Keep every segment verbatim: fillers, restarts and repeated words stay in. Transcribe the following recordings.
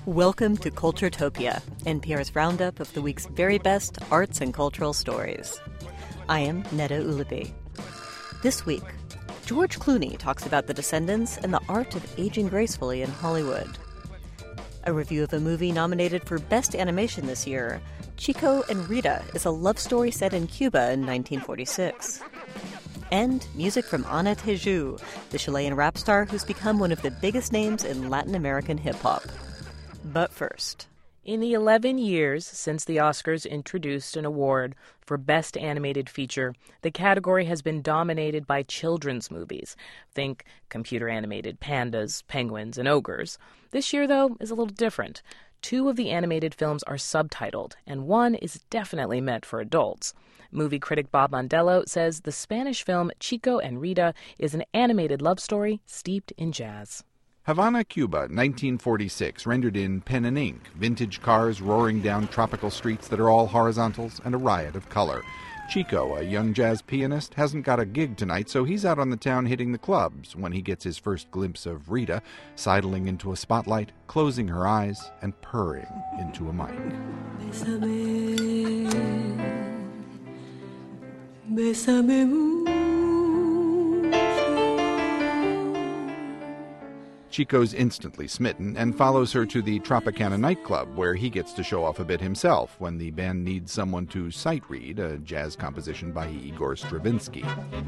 Welcome to Culturetopia, N P R's roundup of the week's very best arts and cultural stories. I am Neda Ulabi. This week, George Clooney talks about the Descendants and the art of aging gracefully in Hollywood. A review of a movie nominated for Best Animation this year, Chico and Rita is a love story set in Cuba in nineteen forty-six. And music from Ana Tijoux, the Chilean rap star who's become one of the biggest names in Latin American hip-hop. But first, in the eleven years since the Oscars introduced an award for Best Animated Feature, the category has been dominated by children's movies. Think computer-animated pandas, penguins, and ogres. This year, though, is a little different. Two of the animated films are subtitled, and one is definitely meant for adults. Movie critic Bob Mondello says the Spanish film Chico and Rita is an animated love story steeped in jazz. Havana, Cuba, nineteen forty-six, rendered in pen and ink, vintage cars roaring down tropical streets that are all horizontals, and a riot of color. Chico, a young jazz pianist, hasn't got a gig tonight, so he's out on the town hitting the clubs when he gets his first glimpse of Rita, sidling into a spotlight, closing her eyes, and purring into a mic. Bésame, bésame Chico's instantly smitten and follows her to the Tropicana nightclub, where he gets to show off a bit himself when the band needs someone to sight read a jazz composition by Igor Stravinsky.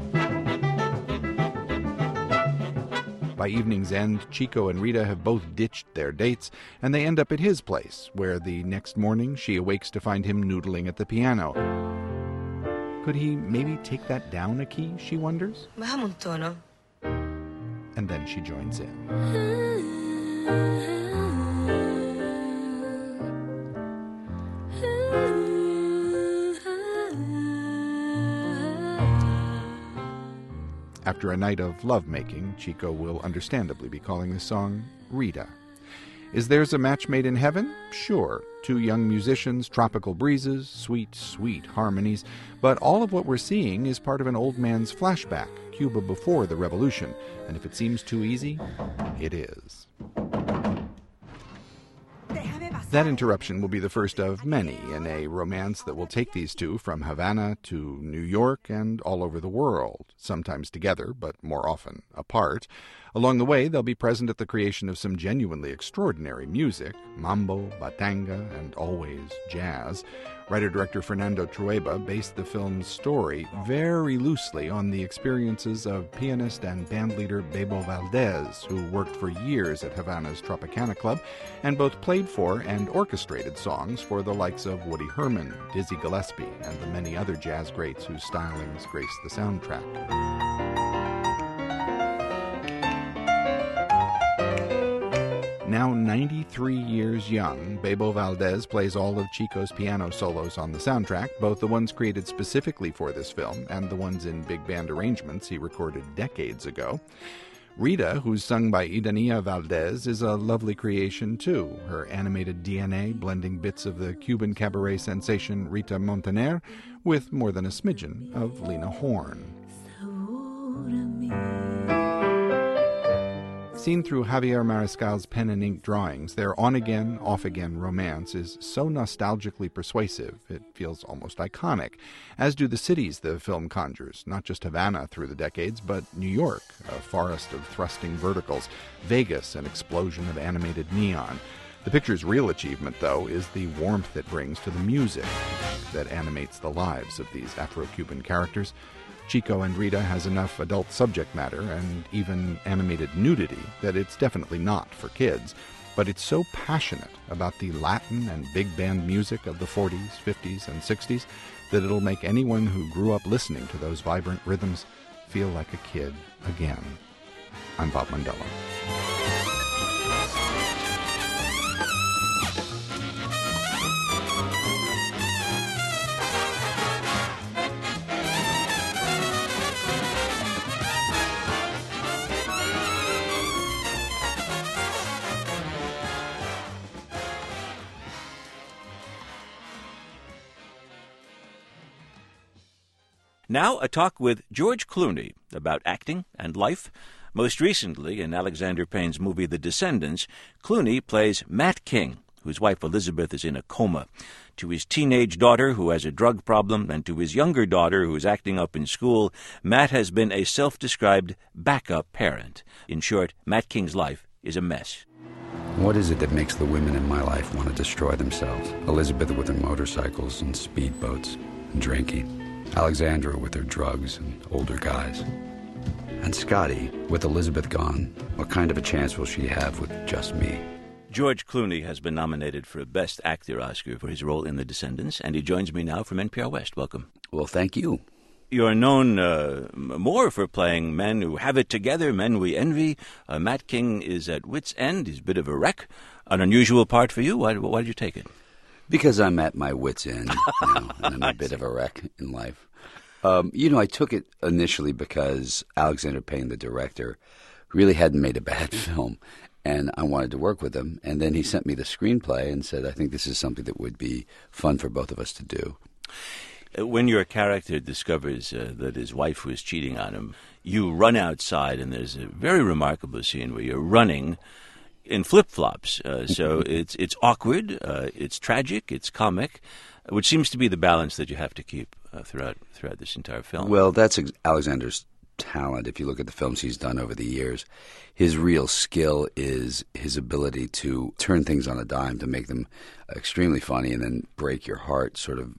By evening's end, Chico and Rita have both ditched their dates, and they end up at his place, where the next morning she awakes to find him noodling at the piano. Could he maybe take that down a key, she wonders? Bájame un tono. And then she joins in. After a night of lovemaking, Chico will understandably be calling this song Rita. Is theirs a match made in heaven? Sure. Two young musicians, tropical breezes, sweet, sweet harmonies. But all of what we're seeing is part of an old man's flashback, Cuba before the revolution. And if it seems too easy, it is. That interruption will be the first of many in a romance that will take these two from Havana to New York and all over the world, sometimes together, but more often apart. Along the way, they'll be present at the creation of some genuinely extraordinary music, mambo, batanga, and always jazz. Writer-director Fernando Trueba based the film's story very loosely on the experiences of pianist and bandleader Bebo Valdez, who worked for years at Havana's Tropicana Club and both played for and orchestrated songs for the likes of Woody Herman, Dizzy Gillespie, and the many other jazz greats whose stylings grace the soundtrack. Now ninety-three years young, Bebo Valdez plays all of Chico's piano solos on the soundtrack, both the ones created specifically for this film and the ones in big band arrangements he recorded decades ago. Rita, who's sung by Idanía Valdez, is a lovely creation too, her animated D N A blending bits of the Cuban cabaret sensation Rita Montaner with more than a smidgen of Lena Horne. Seen through Javier Mariscal's pen and ink drawings, their on-again, off-again romance is so nostalgically persuasive it feels almost iconic, as do the cities the film conjures, not just Havana through the decades, but New York, a forest of thrusting verticals, Vegas, an explosion of animated neon. The picture's real achievement, though, is the warmth it brings to the music that animates the lives of these Afro-Cuban characters. Chico and Rita has enough adult subject matter and even animated nudity that it's definitely not for kids, but it's so passionate about the Latin and big band music of the forties, fifties, and sixties that it'll make anyone who grew up listening to those vibrant rhythms feel like a kid again. I'm Bob Mondello. Now a talk with George Clooney about acting and life. Most recently, in Alexander Payne's movie The Descendants, Clooney plays Matt King, whose wife Elizabeth is in a coma. To his teenage daughter, who has a drug problem, and to his younger daughter, who is acting up in school, Matt has been a self-described backup parent. In short, Matt King's life is a mess. What is it that makes the women in my life want to destroy themselves? Elizabeth with her motorcycles and speedboats and drinking. Alexandra with her drugs and older guys. And Scotty, with Elizabeth gone, what kind of a chance will she have with just me? George Clooney has been nominated for a Best Actor Oscar for his role in The Descendants, and he joins me now from N P R West. Welcome. Well, thank you. You're known uh, more for playing men who have it together, men we envy. Uh, Matt King is at wit's end. He's a bit of a wreck. An unusual part for you. Why, why did you take it? Because I'm at my wit's end, you know, and I'm a bit of a wreck in life. Um, you know, I took it initially because Alexander Payne, the director, really hadn't made a bad film, and I wanted to work with him. And then he sent me the screenplay and said, I think this is something that would be fun for both of us to do. When your character discovers uh, that his wife was cheating on him, you run outside, and there's a very remarkable scene where you're running in flip-flops. Uh, so it's it's awkward, uh, it's tragic, it's comic, which seems to be the balance that you have to keep uh, throughout throughout this entire film. Well, that's Alexander's talent. If you look at the films he's done over the years, his real skill is his ability to turn things on a dime, to make them extremely funny and then break your heart sort of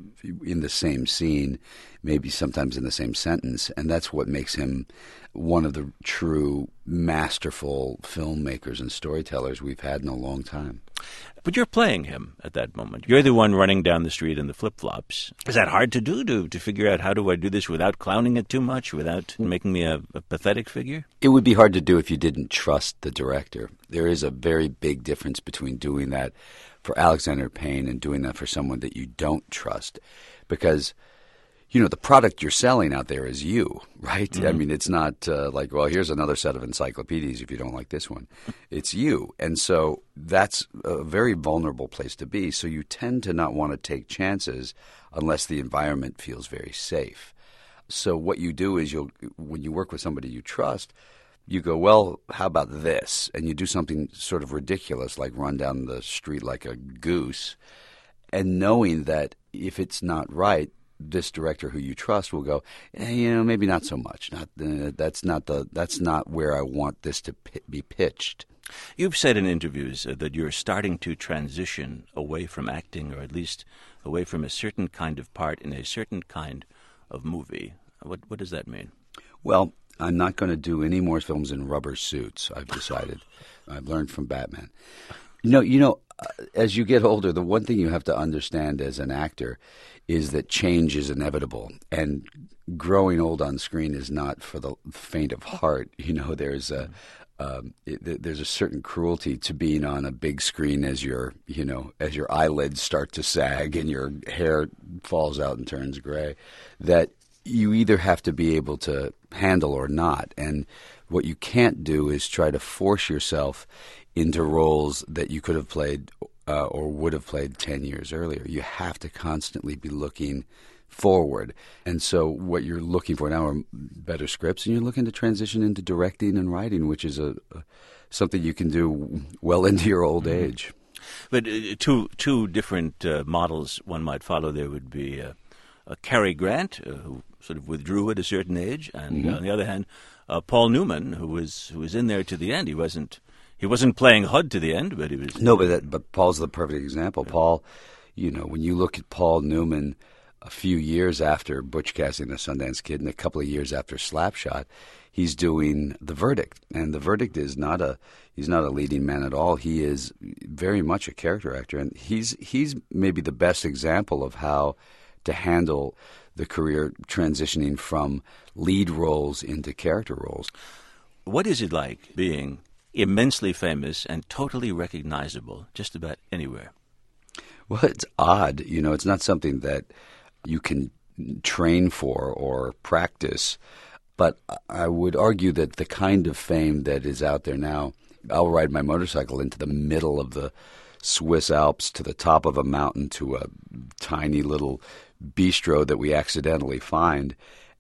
in the same scene, maybe sometimes in the same sentence. And that's what makes him one of the true masterful filmmakers and storytellers we've had in a long time. But you're playing him at that moment. You're the one running down the street in the flip-flops. Is that hard to do, to, to figure out how do I do this without clowning it too much, without making me a, a pathetic figure? It would be hard to do if you didn't trust the director. There is a very big difference between doing that for Alexander Payne and doing that for someone that you don't trust. Because, you know, the product you're selling out there is you, right? Mm-hmm. I mean, it's not uh, like, well, here's another set of encyclopedias if you don't like this one. It's you. And so that's a very vulnerable place to be. So you tend to not want to take chances unless the environment feels very safe. So what you do is you'll, when you work with somebody you trust, you go, well, how about this? And you do something sort of ridiculous, like run down the street like a goose, and knowing that if it's not right, this director who you trust will go, eh, you know, maybe not so much. Not uh, that's not the that's not where I want this to p- be pitched. You've said in interviews uh, that you're starting to transition away from acting, or at least away from a certain kind of part in a certain kind of movie. What what does that mean? Well, I'm not going to do any more films in rubber suits, I've decided. I've learned from Batman. You know, you know, as you get older, the one thing you have to understand as an actor is that change is inevitable. And growing old on screen is not for the faint of heart. You know, there's a um, it, there's a certain cruelty to being on a big screen as your, you know, as your eyelids start to sag and your hair falls out and turns gray, that you either have to be able to handle or not. And what you can't do is try to force yourself into roles that you could have played uh, or would have played ten years earlier. You have to constantly be looking forward. And so what you're looking for now are better scripts, and you're looking to transition into directing and writing, which is a, a something you can do well into your old mm-hmm. age. But uh, two two different uh, models one might follow there would be uh, uh, Cary Grant, uh, who sort of withdrew at a certain age, and mm-hmm. uh, on the other hand, uh, Paul Newman, who was who was in there to the end. He wasn't he wasn't playing H U D to the end, but he was. No, but that, but Paul's the perfect example. Yeah. Paul, you know, when you look at Paul Newman, a few years after Butch Cassidy and the Sundance Kid, and a couple of years after Slapshot, he's doing The Verdict, and The Verdict is not a he's not a leading man at all. He is very much a character actor, and he's he's maybe the best example of how to handle the career transitioning from lead roles into character roles. What is it like being immensely famous and totally recognizable just about anywhere? Well, it's odd. You know, it's not something that you can train for or practice. But I would argue that the kind of fame that is out there now, I'll ride my motorcycle into the middle of the Swiss Alps to the top of a mountain to a tiny little bistro that we accidentally find,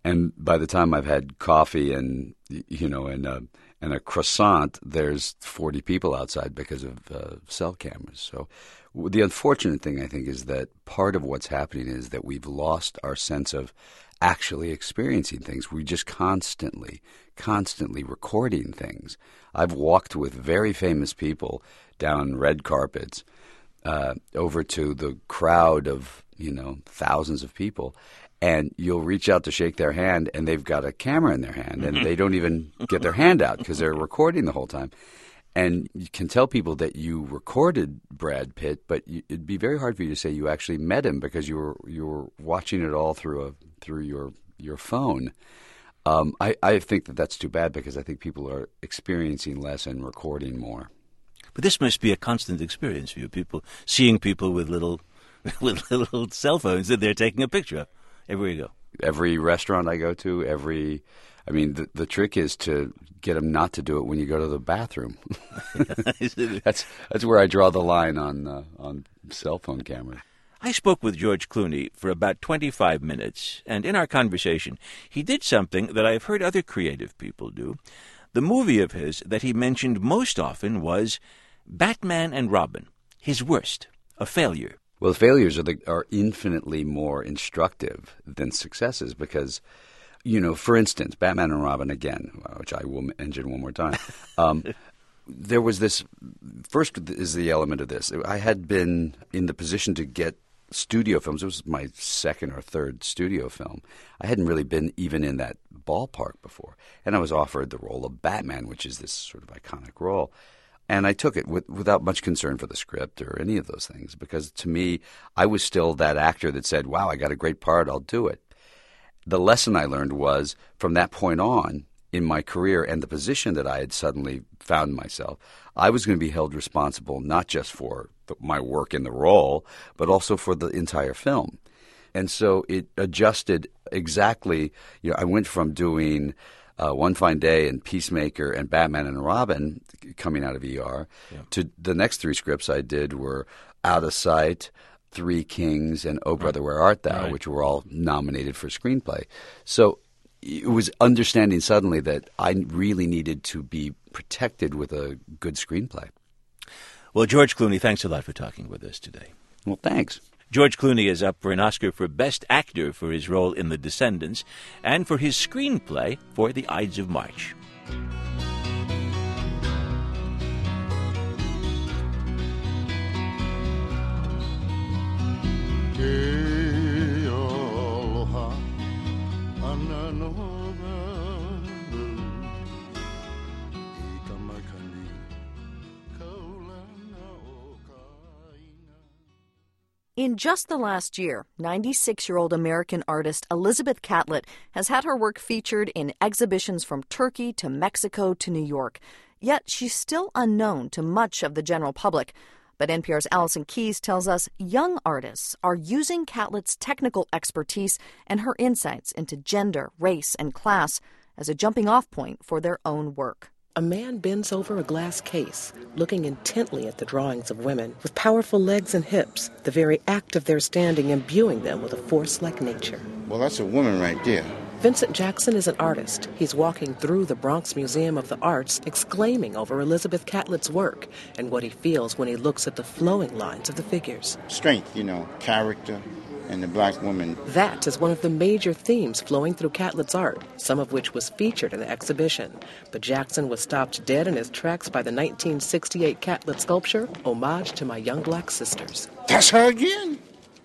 And by the time I've had coffee and, you know, and a, and a croissant, there's forty people outside because of uh, cell cameras. So the unfortunate thing, I think, is that part of what's happening is that we've lost our sense of actually experiencing things. We just constantly, constantly recording things. I've walked with very famous people down red carpets uh, over to the crowd of, you know, thousands of people, and you'll reach out to shake their hand, and they've got a camera in their hand, and they don't even get their hand out because they're recording the whole time. And you can tell people that you recorded Brad Pitt, but you, it'd be very hard for you to say you actually met him because you were you were watching it all through a through your your phone. Um, I, I think that that's too bad because I think people are experiencing less and recording more. But this must be a constant experience for you, people seeing people with little with little cell phones that they're taking a picture of everywhere you go. Every restaurant I go to, every I mean, the, the trick is to get them not to do it when you go to the bathroom. that's that's where I draw the line on uh, on cell phone cameras. I spoke with George Clooney for about twenty-five minutes, and in our conversation, he did something that I've heard other creative people do. The movie of his that he mentioned most often was Batman and Robin, his worst, a failure. Well, failures are the, are infinitely more instructive than successes because, you know, for instance, Batman and Robin again, which I will mention one more time. Um, there was this – first is the element of this. I had been in the position to get studio films. It was my second or third studio film. I hadn't really been even in that ballpark before. And I was offered the role of Batman, which is this sort of iconic role. And I took it with, without much concern for the script or any of those things because to me, I was still that actor that said, wow, I got a great part, I'll do it. The lesson I learned was from that point on in my career and the position that I had suddenly found myself, I was going to be held responsible not just for the, my work in the role, but also for the entire film. And so it adjusted exactly. You know, I went from doing uh, One Fine Day and Peacemaker and Batman and Robin coming out of E R yeah. to the next three scripts I did were Out of Sight, Three Kings, and Oh Brother, Where Art Thou, right. which were all nominated for screenplay. So it was understanding suddenly that I really needed to be protected with a good screenplay. Well, George Clooney, thanks a lot for talking with us today. Well, thanks. George Clooney is up for an Oscar for Best Actor for his role in The Descendants and for his screenplay for The Ides of March. In just the last year, ninety-six-year-old American artist Elizabeth Catlett has had her work featured in exhibitions from Turkey to Mexico to New York. Yet she's still unknown to much of the general public. But N P R's Allison Keyes tells us young artists are using Catlett's technical expertise and her insights into gender, race, and class as a jumping-off point for their own work. A man bends over a glass case, looking intently at the drawings of women with powerful legs and hips, the very act of their standing imbuing them with a force like nature. Well, that's a woman right there. Vincent Jackson is an artist. He's walking through the Bronx Museum of the Arts, exclaiming over Elizabeth Catlett's work and what he feels when he looks at the flowing lines of the figures. Strength, you know, character, and the black woman. That is one of the major themes flowing through Catlett's art, some of which was featured in the exhibition. But Jackson was stopped dead in his tracks by the nineteen sixty-eight Catlett sculpture, Homage to My Young Black Sisters. That's her again?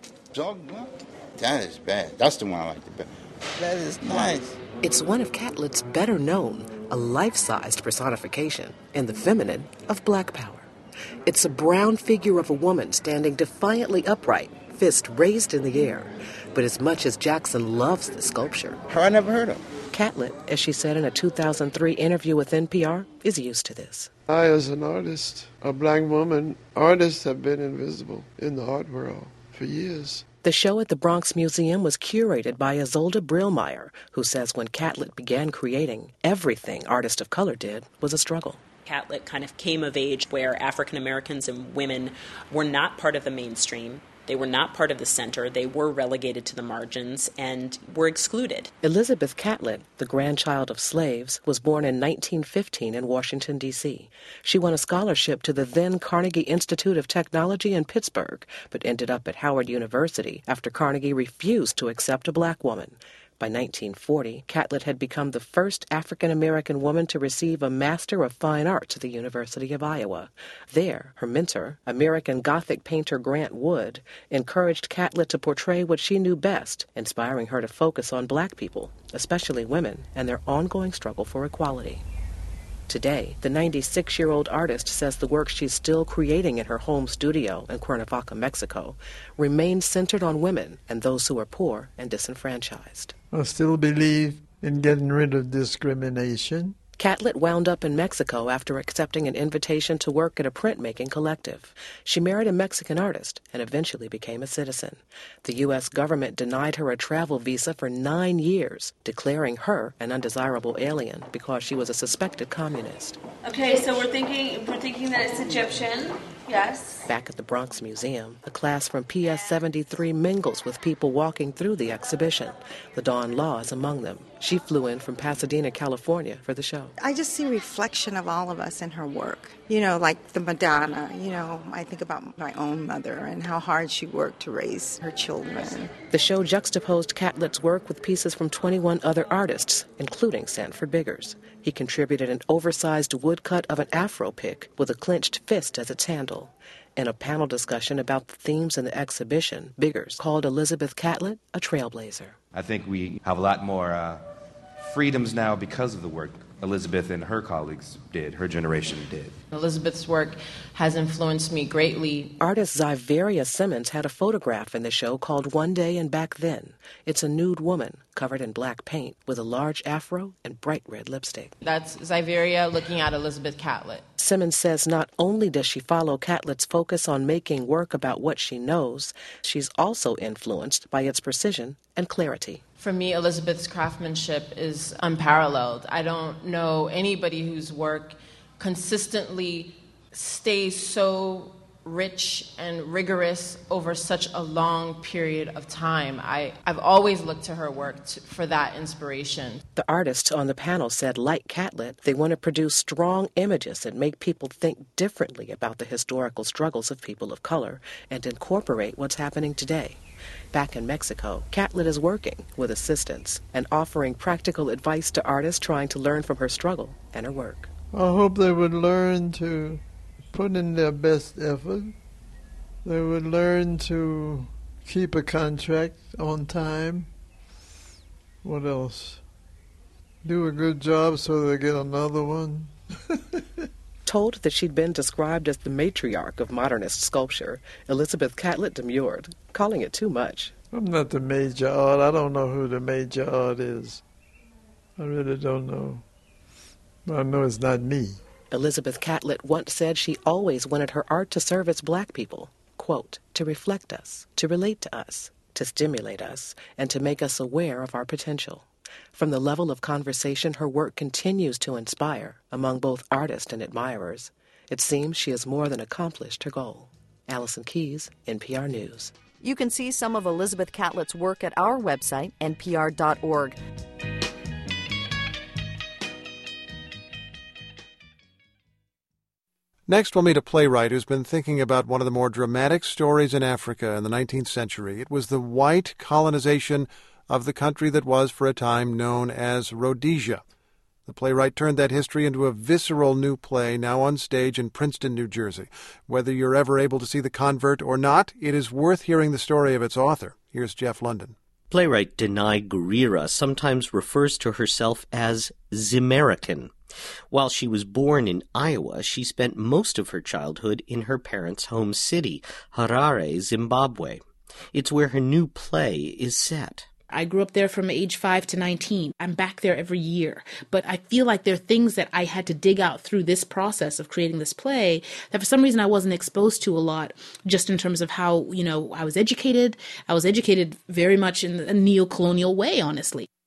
That is bad. That's the one I like the best. That is nice. It's one of Catlett's better known, a life-sized personification, in the feminine, of black power. It's a brown figure of a woman standing defiantly upright, fist raised in the air. But as much as Jackson loves the sculpture, her I never heard of. Catlett, as she said in a two thousand three interview with N P R, is used to this. I, as an artist, a black woman, artists have been invisible in the art world for years. The show at the Bronx Museum was curated by Isolde Brillmeyer, who says when Catlett began creating, everything artists of color did was a struggle. Catlett kind of came of age where African Americans and women were not part of the mainstream. They were not part of the center. They were relegated to the margins and were excluded. Elizabeth Catlett, the grandchild of slaves, was born in nineteen fifteen in Washington, D C She won a scholarship to the then Carnegie Institute of Technology in Pittsburgh, but ended up at Howard University after Carnegie refused to accept a black woman. By nineteen forty, Catlett had become the first African-American woman to receive a Master of Fine Arts at the University of Iowa. There, her mentor, American Gothic painter Grant Wood, encouraged Catlett to portray what she knew best, inspiring her to focus on black people, especially women, and their ongoing struggle for equality. Today, the ninety-six-year-old artist says the work she's still creating in her home studio in Cuernavaca, Mexico, remains centered on women and those who are poor and disenfranchised. I still believe in getting rid of discrimination. Catlett wound up in Mexico after accepting an invitation to work at a printmaking collective. She married a Mexican artist and eventually became a citizen. The U S government denied her a travel visa for nine years, declaring her an undesirable alien because she was a suspected communist. Okay, so we're thinking we're thinking that it's Egyptian. Yes. Back at the Bronx Museum, a class from P S seventy-three mingles with people walking through the exhibition. LaDawn Law is among them. She flew in from Pasadena, California for the show. I just see a reflection of all of us in her work. You know, like the Madonna, you know, I think about my own mother and how hard she worked to raise her children. The show juxtaposed Catlett's work with pieces from twenty-one other artists, including Sanford Biggers. He contributed an oversized woodcut of an afro pick with a clenched fist as its handle. In a panel discussion about the themes in the exhibition, Biggers called Elizabeth Catlett a trailblazer. I think we have a lot more uh, freedoms now because of the work Elizabeth and her colleagues did, her generation did. Elizabeth's work has influenced me greatly. Artist Zyveria Simmons had a photograph in the show called One Day and Back Then. It's a nude woman covered in black paint with a large afro and bright red lipstick. That's Zyveria looking at Elizabeth Catlett. Simmons says not only does she follow Catlett's focus on making work about what she knows, she's also influenced by its precision and clarity. For me, Elizabeth's craftsmanship is unparalleled. I don't know anybody whose work consistently stays so rich and rigorous over such a long period of time. I, I've always looked to her work to, for that inspiration. The artists on the panel said, like Catlett, they want to produce strong images that make people think differently about the historical struggles of people of color and incorporate what's happening today. Back in Mexico, Catlett is working with assistants and offering practical advice to artists trying to learn from her struggle and her work. I hope they would learn to put in their best effort. They would learn to keep a contract on time. What else? Do a good job so they get another one. Told that she'd been described as the matriarch of modernist sculpture, Elizabeth Catlett demurred, calling it too much. I'm not the major art. I don't know who the major art is. I really don't know. But I know it's not me. Elizabeth Catlett once said she always wanted her art to serve its black people, quote, to reflect us, to relate to us, to stimulate us, and to make us aware of our potential. From the level of conversation her work continues to inspire among both artists and admirers, it seems she has more than accomplished her goal. Allison Keyes, N P R News. You can see some of Elizabeth Catlett's work at our website, N P R dot org. Next, we'll meet a playwright who's been thinking about one of the more dramatic stories in Africa in the nineteenth century. It was the white colonization of the country that was, for a time, known as Rhodesia. The playwright turned that history into a visceral new play now on stage in Princeton, New Jersey. Whether you're ever able to see The Convert or not, it is worth hearing the story of its author. Here's Jeff London. Playwright Denai Gurira sometimes refers to herself as Zimerican. While she was born in Iowa, she spent most of her childhood in her parents' home city, Harare, Zimbabwe. It's where her new play is set. I grew up there from age five to nineteen. I'm back there every year. But I feel like there are things that I had to dig out through this process of creating this play that for some reason I wasn't exposed to a lot, just in terms of how, you know, I was educated. I was educated very much in a neo-colonial way, honestly.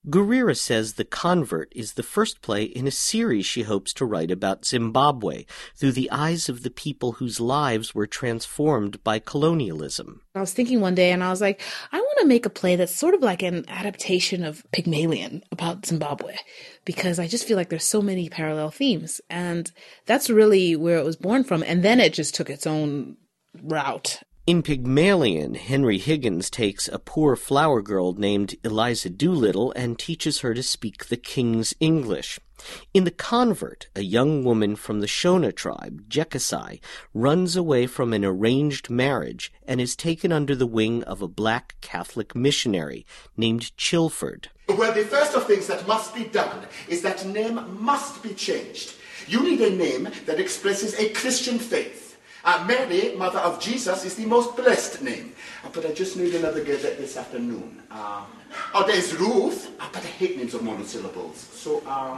Gurira says The Convert is the first play in a series she hopes to write about Zimbabwe through the eyes of the people whose lives were transformed by colonialism. I was thinking one day, and I was like, I want to make a play that's sort of like an adaptation of Pygmalion about Zimbabwe, because I just feel like there's so many parallel themes, and that's really where it was born from, and then it just took its own route. In Pygmalion, Henry Higgins takes a poor flower girl named Eliza Doolittle and teaches her to speak the king's English. In The Convert, a young woman from the Shona tribe, Jekasai, runs away from an arranged marriage and is taken under the wing of a black Catholic missionary named Chilford. Well, the first of things that must be done is that name must be changed. You need a name that expresses a Christian faith. Uh, Mary, Mother of Jesus, is the most blessed name. Uh, but I just need another Gazette this afternoon. Uh, oh, there's Ruth, uh, but I hate names of monosyllables. So, uh,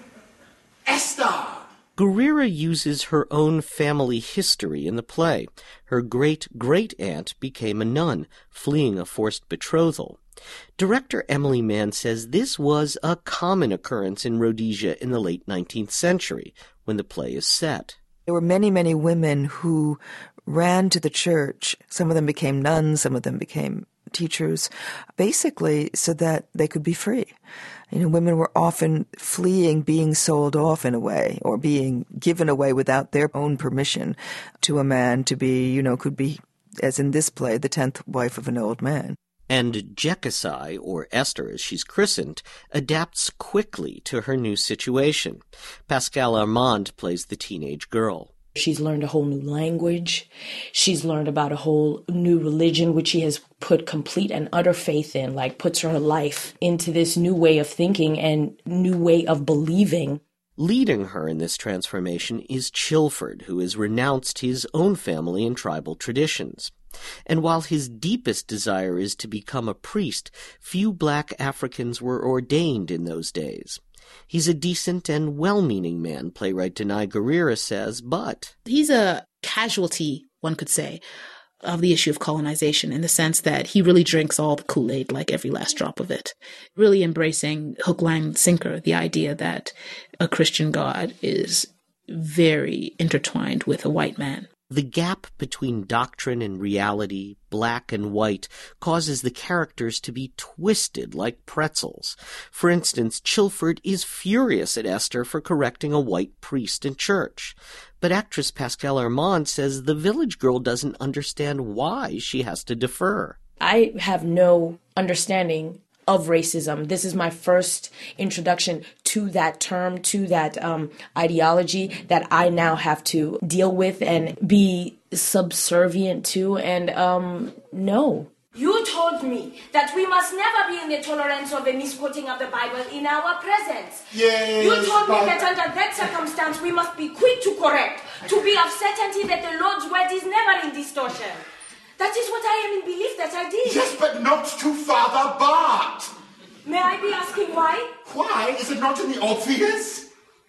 Esther! Gurira uses her own family history in the play. Her great-great-aunt became a nun, fleeing a forced betrothal. Director Emily Mann says this was a common occurrence in Rhodesia in the late nineteenth century, when the play is set. There were many, many women who ran to the church. Some of them became nuns, some of them became teachers, basically so that they could be free. You know, women were often fleeing being sold off in a way, or being given away without their own permission to a man to be, you know, could be, as in this play, the tenth wife of an old man. And Jekasai, or Esther as she's christened, adapts quickly to her new situation. Pascal Armand plays the teenage girl. She's learned a whole new language. She's learned about a whole new religion, which she has put complete and utter faith in, like puts her life into this new way of thinking and new way of believing. Leading her in this transformation is Chilford, who has renounced his own family and tribal traditions. And while his deepest desire is to become a priest, few black Africans were ordained in those days. He's a decent and well-meaning man, playwright Danai Gurira says, but... he's a casualty, one could say, of the issue of colonization, in the sense that he really drinks all the Kool-Aid, like every last drop of it. Really embracing hook, line, sinker, the idea that a Christian God is very intertwined with a white man. The gap between doctrine and reality, black and white, causes the characters to be twisted like pretzels. For instance, Chilford is furious at Esther for correcting a white priest in church. But actress Pascal Armand says the village girl doesn't understand why she has to defer. I have no understanding of racism. This is my first introduction to that term, to that um, ideology that I now have to deal with and be subservient to. And um, no. You told me that we must never be in the tolerance of a misquoting of the Bible in our presence. Yes, you told but... me that under that circumstance we must be quick to correct, to be of certainty that the Lord's word is never in distortion. That is what I am in belief that I did. Yes, but not to Father Bart. May I be asking why? Why? Is it not in the obvious?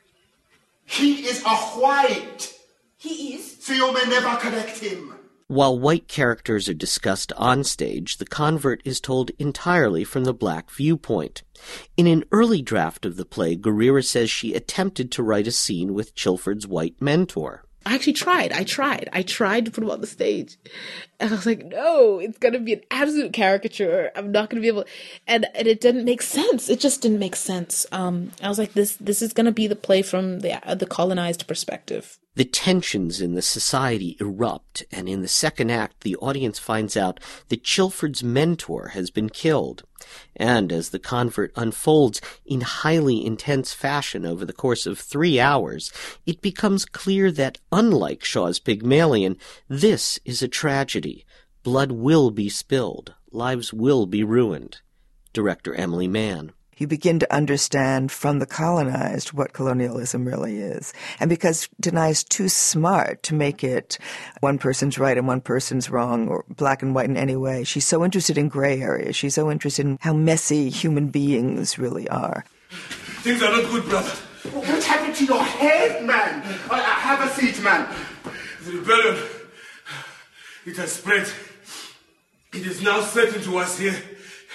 He is a white. He is? So you may never correct him. While white characters are discussed on stage, The Convert is told entirely from the black viewpoint. In an early draft of the play, Gurira says she attempted to write a scene with Chilford's white mentor. I actually tried. I tried. I tried to put him on the stage. And I was like, no, it's going to be an absolute caricature. I'm not going to be able... And, and it didn't make sense. It just didn't make sense. Um, I was like, this this is going to be the play from the uh, the colonized perspective. The tensions in the society erupt, and in the second act, the audience finds out that Chilford's mentor has been killed. And as The Convert unfolds in highly intense fashion over the course of three hours, it becomes clear that, unlike Shaw's Pygmalion, this is a tragedy. Blood will be spilled. Lives will be ruined. Director Emily Mann. You begin to understand from the colonized what colonialism really is. And because Danai's too smart to make it one person's right and one person's wrong, or black and white in any way, she's so interested in gray areas. She's so interested in how messy human beings really are. Things are not good, brother. What happened to your head, man? Uh, have a seat, man. The rebellion, it has spread. It is now certain to us here.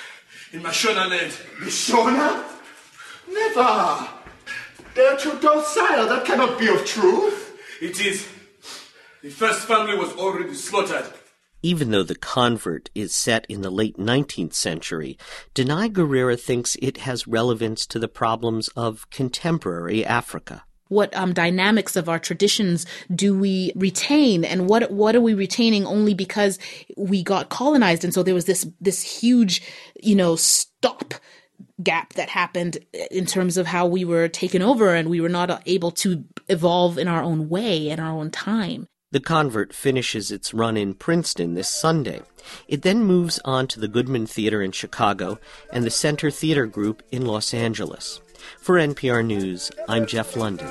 in my Shona land. The Shona? Never. They're too docile. That cannot be of truth. It is. The first family was already slaughtered. Even though The Convert is set in the late nineteenth century, Danai Gurira thinks it has relevance to the problems of contemporary Africa. What um, dynamics of our traditions do we retain, and what what are we retaining only because we got colonized? And so there was this this huge, you know, stop gap that happened in terms of how we were taken over, and we were not able to evolve in our own way, in our own time. The Convert finishes its run in Princeton this Sunday. It then moves on to the Goodman Theater in Chicago and the Center Theater Group in Los Angeles. For N P R News, I'm Jeff London.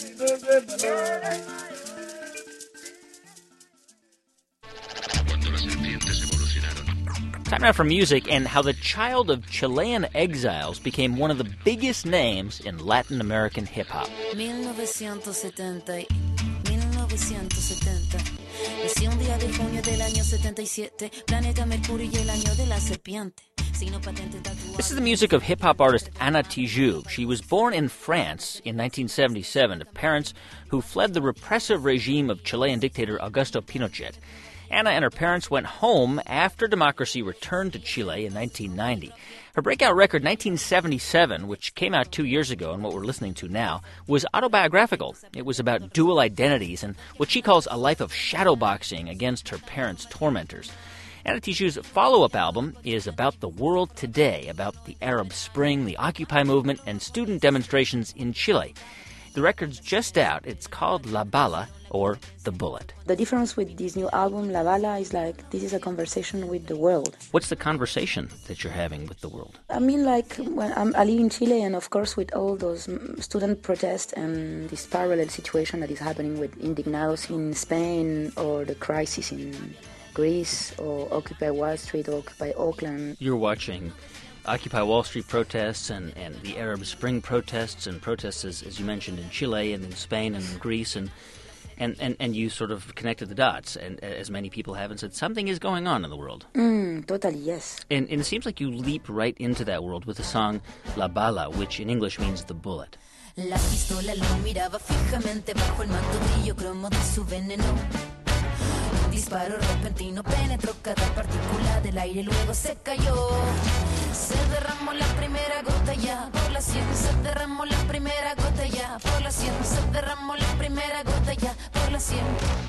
Time now for music and how the child of Chilean exiles became one of the biggest names in Latin American hip-hop. nineteen seventy, nineteen setenta. Nací un día de junio del año setenta y siete. Planeta Mercurio y el año de la serpiente. This is the music of hip-hop artist Anna Tijoux. She was born in France in nineteen seventy-seven to parents who fled the repressive regime of Chilean dictator Augusto Pinochet. Anna and her parents went home after democracy returned to Chile in nineteen ninety. Her breakout record, nineteen seventy-seven, which came out two years ago and what we're listening to now, was autobiographical. It was about dual identities and what she calls a life of shadowboxing against her parents' tormentors. Anna Tijoux's follow-up album is about the world today, about the Arab Spring, the Occupy movement, and student demonstrations in Chile. The record's just out. It's called La Bala, or The Bullet. The difference with this new album, La Bala, is like this is a conversation with the world. What's the conversation that you're having with the world? I mean, like, when I'm, I live in Chile, and of course with all those student protests and this parallel situation that is happening with Indignados in Spain, or the crisis in Greece, or Occupy Wall Street, or Occupy Oakland. You're watching Occupy Wall Street protests and, and the Arab Spring protests and protests, as, as you mentioned, in Chile and in Spain and in Greece, and, and, and, and you sort of connected the dots, and as many people have, and said something is going on in the world. Mm, totally, yes. And, and it seems like you leap right into that world with the song La Bala, which in English means the bullet. La pistola lo miraba fijamente bajo el manto brillo cromo de su veneno. Disparo repentino penetró cada partícula del aire, luego se cayó. Se derramó la primera gota ya por la sien, se derramó la primera gota ya por la sien, se derramó la primera gota ya por la sien.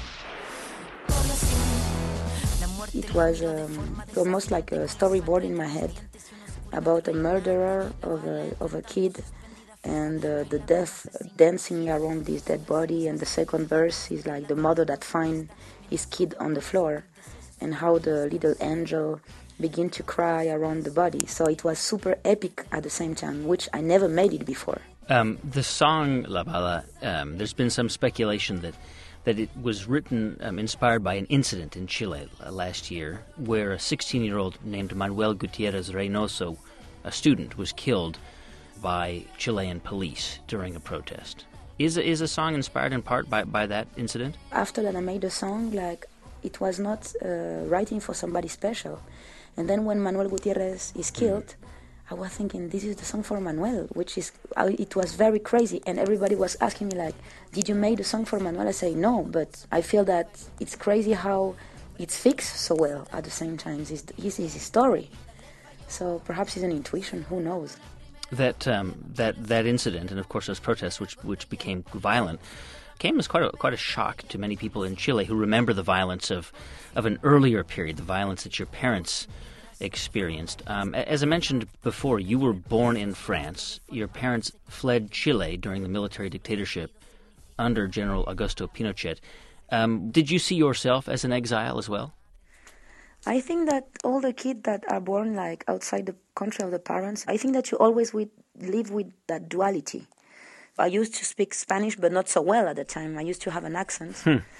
Por la sien. It was um, almost like a storyboard in my head about a murderer of a of a kid, and uh, the death dancing around this dead body. And the second verse is like the mother that finds his kid on the floor, and how the little angel begin to cry around the body. So it was super epic at the same time, which I never made it before. Um, the song La Bala, um, there's been some speculation that that it was written um, inspired by an incident in Chile uh, last year, where a sixteen-year-old named Manuel Gutierrez Reynoso, a student, was killed by Chilean police during a protest. Is a, is a song inspired in part by, by that incident? After that I made the song, like, it was not uh, writing for somebody special. And then when Manuel Gutierrez is killed, mm. I was thinking, this is the song for Manuel, which is, uh, it was very crazy. And everybody was asking me, like, did you make the song for Manuel? I say, no, but I feel that it's crazy how it's fixed so well at the same time. It's, it's his story. So perhaps it's an intuition, who knows? That um, that that incident, and of course those protests, which which became violent, came as quite a quite a shock to many people in Chile who remember the violence of of an earlier period, the violence that your parents experienced. Um, as I mentioned before, you were born in France. Your parents fled Chile during the military dictatorship under General Augusto Pinochet. Um, did you see yourself as an exile as well? I think that all the kids that are born like outside the country of the parents, I think that you always with, live with that duality. I used to speak Spanish, but not so well at the time. I used to have an accent.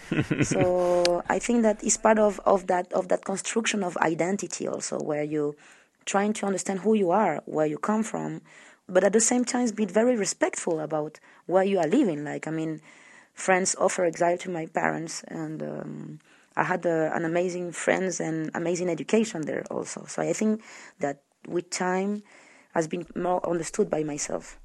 So I think that it's part of, of that of that construction of identity also, where you trying to understand who you are, where you come from, but at the same time be very respectful about where you are living. Like, I mean, friends offer exile to my parents, and um, I had uh, an amazing friends and amazing education there also. So I think that with time has been more understood by myself.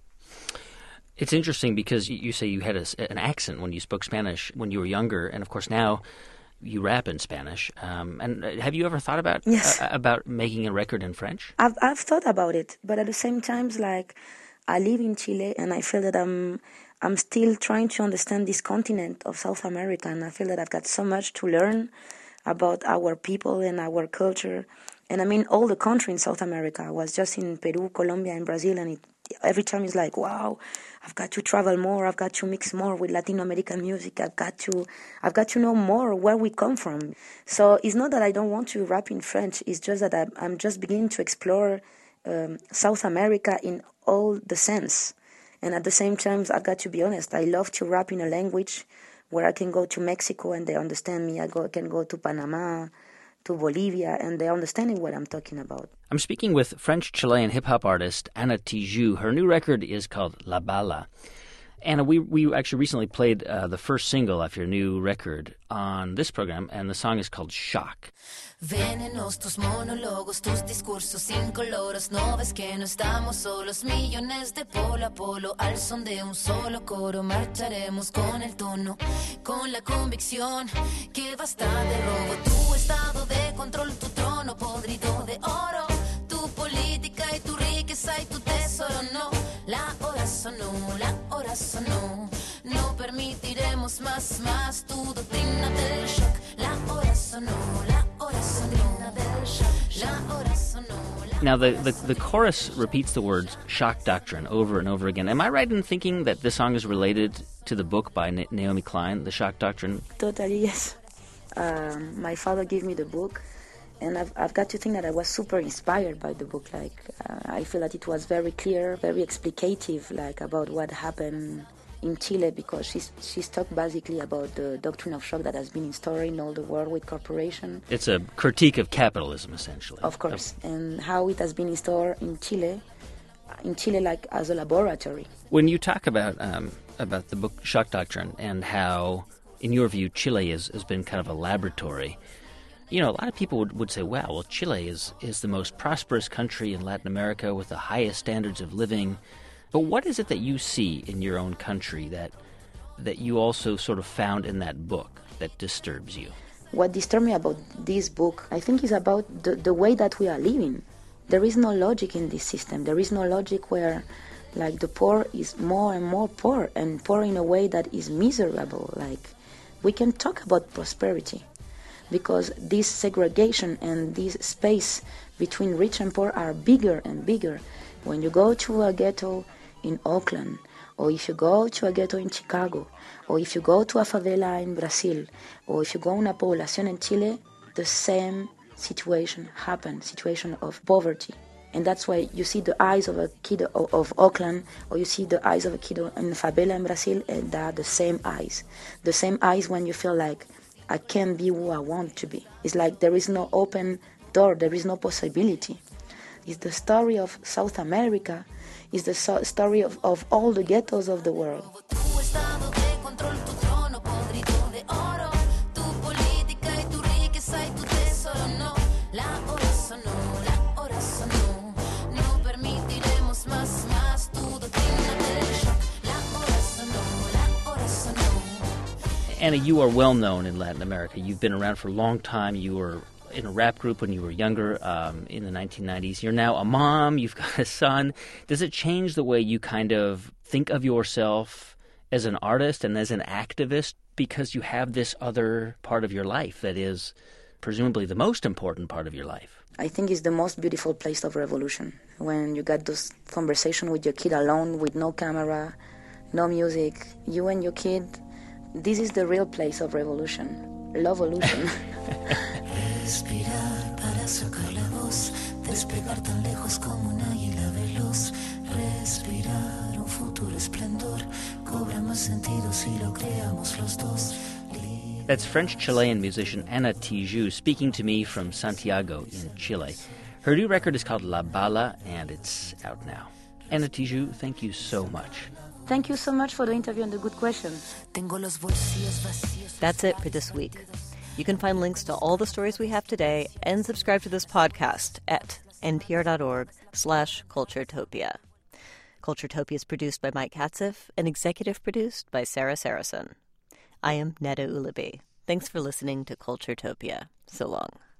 It's interesting because you say you had a, an accent when you spoke Spanish when you were younger, and of course now you rap in Spanish. Um, and have you ever thought about yes. uh, about making a record in French? I've I've thought about it, but at the same time, like I live in Chile, and I feel that I'm I'm still trying to understand this continent of South America, and I feel that I've got so much to learn about our people and our culture. And I mean, all the country in South America. I was just in Peru, Colombia, and Brazil, and it, every time it's like, wow, I've got to travel more. I've got to mix more with Latin American music. I've got to, I've got to know more where we come from. So it's not that I don't want to rap in French. It's just that I'm, I'm just beginning to explore um, South America in all the sense. And at the same time, I've got to be honest. I love to rap in a language where I can go to Mexico and they understand me. I go, can go to Panama, to Bolivia, and they're understanding what I'm talking about. I'm speaking with French-Chilean hip-hop artist Ana Tijoux. Her new record is called La Bala. Anna, we, we actually recently played uh, the first single off your new record on this program, and the song is called Shock. Venenos tus monólogos, tus discursos incoloros. No ves que no estamos solos, millones de polo a polo. Al son de un solo coro marcharemos con el tono, con la convicción que basta de robo. Tu estado de control, tu trono podrido de oro. Tu política y tu riqueza y tu tesoro. No, la hora sonó, la hora sonó. No permitiremos más, más tu doctrina del shock. La hora sonó, la hora sonó del shock. La hora sonó. Now, the, the, the chorus repeats the words shock doctrine over and over again. Am I right in thinking that this song is related to the book by Na- Naomi Klein, The Shock Doctrine? Totally, yes. Um, my father gave me the book, and I've, I've got to think that I was super inspired by the book. Like, uh, I feel that it was very clear, very explicative, like, about what happened in Chile, because she's she's talked basically about the doctrine of shock that has been instaured in all the world with corporation. It's a critique of capitalism, essentially. Of course, of... and how it has been instaured in Chile, in Chile, like as a laboratory. When you talk about um, about the book Shock Doctrine and how, in your view, Chile is, has been kind of a laboratory, you know, a lot of people would, would say, wow, well, Chile is, is the most prosperous country in Latin America with the highest standards of living. But what is it that you see in your own country that that you also sort of found in that book that disturbs you? What disturbs me about this book, I think, is about the, the way that we are living. There is no logic in this system. There is no logic where, like, the poor is more and more poor, and poor in a way that is miserable. Like, we can talk about prosperity, because this segregation and this space between rich and poor are bigger and bigger. When you go to a ghetto in Oakland, or if you go to a ghetto in Chicago, or if you go to a favela in Brazil, or if you go in a población in Chile, the same situation happens, situation of poverty. And that's why you see the eyes of a kid of, of Oakland, or you see the eyes of a kid in favela in Brazil, and they are the same eyes. The same eyes when you feel like, I can't be who I want to be. It's like there is no open door, there is no possibility. It's the story of South America. It's the so- story of, of all the ghettos of the world. Anna, you are well known in Latin America. You've been around for a long time. You were in a rap group when you were younger, um, in the nineteen nineties. You're now a mom. You've got a son. Does it change the way you kind of think of yourself as an artist and as an activist because you have this other part of your life that is presumably the most important part of your life? I think it's the most beautiful place of revolution. When you got those conversations with your kid alone, with no camera, no music, you and your kid, this is the real place of revolution. Love-volution. Respirar para sacar la voz, despegar tan lejos como un águila veloz. Respirar un futuro esplendor, cobra más sentido si lo creamos los dos. That's French-Chilean musician Ana Tijoux speaking to me from Santiago in Chile. Her new record is called La Bala, and it's out now. Ana Tijoux, thank you so much. Thank you so much for the interview and the good questions. That's it for this week. You can find links to all the stories we have today and subscribe to this podcast at npr.org slash Culturetopia. Culturetopia is produced by Mike Katzif and executive produced by Sarah Saracen. I am Neda Ulaby. Thanks for listening to Culturetopia. So long.